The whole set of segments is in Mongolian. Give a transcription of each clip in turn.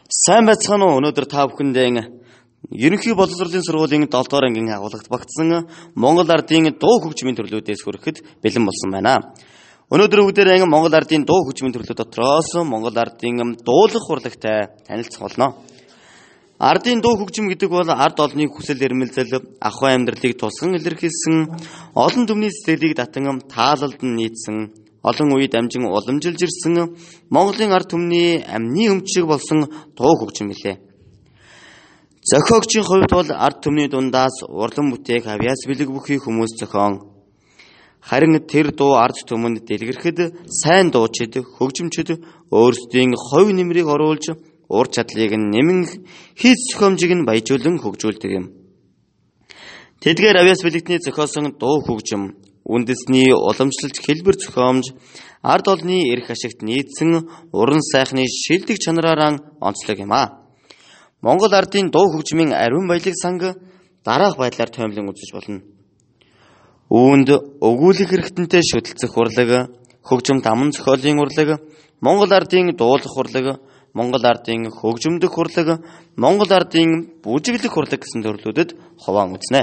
Сайн байцгаана уу? Өнөөдөр та бүхэндээ ерөнхий боловсролын сургуулийн 7 дугаар ангийн агуулгад багтсан Монгол ардын дуу хөгжмийн төрлүүдээс хүрэхэд бэлэн болсон байна. Өнөөдөр бүгдээрээ Монгол ардын дуу хөгжмийн төрлүүд дотроос Монгол ардын дуулах урлагтай танилцах болно. Ардын дуу хөгжим гэдэг бол ард олонний хүсэл эрмэлзэл, ахуй амьдралыг тусган илэрхийлсэн, олон түмний сэтгэлийг татан таалалд нь нийцсэн, олон үед амжин уламжилж ирсэн Монголын ард түмний амны өмчиг болсон дуу хөгжим билээ. Зохиогчийн хувьд бол ард түмний дундаас урлан бүтээх авьяас бэлэг бүхий хүмүүс зохион. Харин тэр дуу ард түмэнд дэлгэрхэд сайн дуучид, хөгжимчид өөрсдийн хувь нэмрийг оруулж ур чадлыг нэмэн хийц зохиомжийг нь баяжуулан хөгжүүлдэг юм. Тэдгээр авьяас бэлэгтний зохиосон дуу хөгжим үндэсний уламжлалт хэлбэр зохиомж ард олны эрх ашигт нийцсэн уран сайхны шилдэг чанараараа онцлог юм а. Монгол ардын дуу хөгжмийн ариун баялаг санг дараах байдлаар тоомлон үзэж болно. Үүнд өгүүлэх хэрэгтэнтэй шүтэлцэх урлаг, хөгжим даман зохиолын урлаг, Монгол ардын дуулах урлаг, Монгол ардын хөгжимдөх урлаг, Монгол ардын бүжиглэх урлаг гэсэн төрлүүдэд хуваан үзнэ.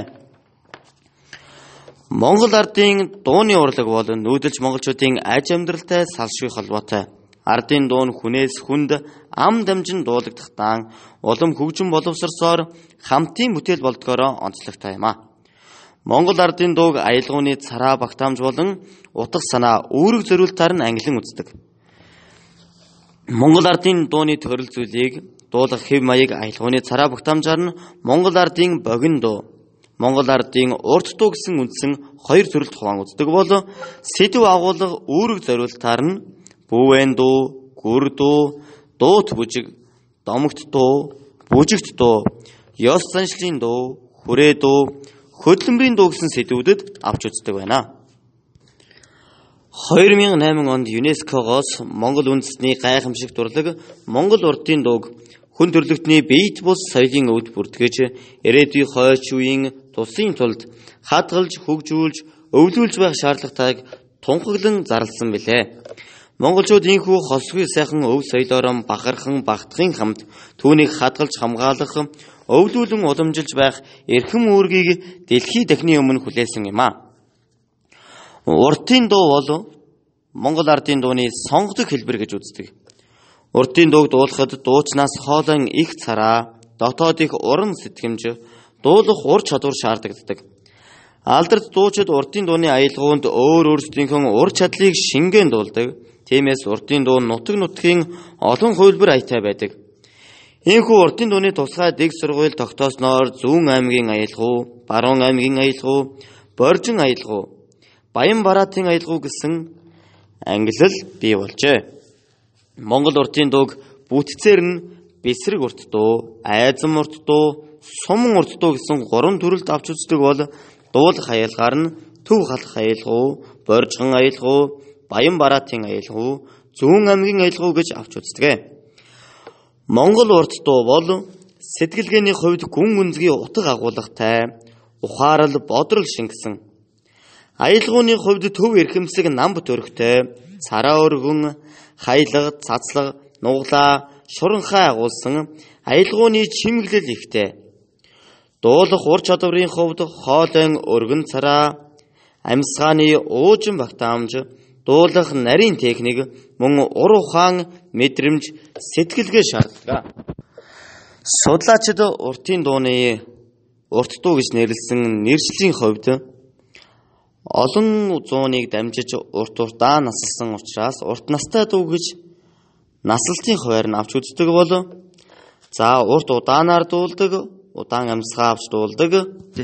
Монгол ардын дууны урлаг бол нүүдэлж монголчуудын аж амьдралтай салшгүй холбоотой. Ардын дуу нь хүнээс хүнд ам дамжин дуулагдах даан улам хөгжим боловсросоор хамтын бүтээл болдгоороо онцлогтой юм а. Монгол ардын дууг аялгауны цараа багтаамж болон утга санаа үүрэг зориултаар нь ангилан үздэг. Монгол ардын дууны төрөл зүйлийг дуулах хэв маяг аялгауны цараа багтаамжаар нь Монгол ардын богино дуу, Монгол ардын урт дуу гэсэн үндсэн хоёр төрөлд хуваан үздэг бол сэдв агуулга үүрэг зориултаар нь бүвэн дуу, гүр дуу, дуут бүжиг, домогт дуу, бүжигт дуу, ёс заншлын дуу, хүрээ дуу, хөдөлмөрийн дуу гэсэн сэдвүүдэд авч үздэг байна. 2008 онд ЮНЕСКО-гоос Монгол үндэсний гайхамшиг дурлаг Монгол урдын дууг хүн төрлөختний биет бус соёлын өвд бүртгэж ирээдүйн хойч үеийн тусын тулд хадгалж, хөгжүүлж, өвлүүлж байх шаардлагатайг тунхаглан зарласан билээ. Монголчууд инхүү хосгүй сайхан өв соёлоор бахархан багтахын хамт түүнийг хадгалж хамгаалах, өвлүүлэн уламжилж байх эрхэм үүргийг дэлхий дахны өмнө хүлээсэн юм а. Уртын дуу бол Монгол ардын дууны сонгодог хэлбэр гэж үздэг. Уртын дууг дуулахад дуучнаас хоолон их цараа, дотоод их уран сэтгэмж, дуулах ур чадвар шаардлагадаг. Алдарт дуучид уртын дууны аялгаунд өөрсдийнхөө ур чадлыг шингэн дуулдаг. Тиймээс уртын дуу нутаг нутгийн олон хувилбар аятай байдаг. Ийхүү уртын дууны тусгай дэг сургууль тогтоосноор Зүүн аймгийн аялгау, Баруун аймгийн аялгау, Боржин аялгау, Баян бараатын аялгау гэсэн ангилал бий болжээ. Монгол уртын дууг бүтцээр нь бэсрэг урт дуу, айзам урт дуу, суман урт дуу гэсэн 3 төрөлд авч үздэг бол дуулах аялгаар нь Төв халах аялгау, Боржин аялгау, Баян бараатын аялгау, Зүүн аймгийн аялгау гэж авч үздэг. Монгол урт дуу бол сэтгэлгээний хувьд гүн гүнзгий утга агуулгатай, ухаарал бодрол шингэсэн. Аялгауны хувьд төв эрхэмсэг намб төрхтэй, цараа өргөн, хаялга, цацлаг, нуглаа, шуранхай агуулсан аялгауны чимэглэл ихтэй. Дуулах ур чадварын хувьд хоолойн өргөн цараа, амьсгааны уужин багтаамж, дуулах нарийн техник, мөн ур ухаан, мэдрэмж, сэтгэлгээ шаарддаг. Судлаачид уртын дууны урт дуу гэж нэрлсэн нэршлийн хувьд олон зууныг дамжиж уртаа насалсан учраас урт настай дуу гэж насалтын хуваар нь авч үздэг бол урт удаанаар дуулдаг, удаан амьсгаа авч дуулдаг.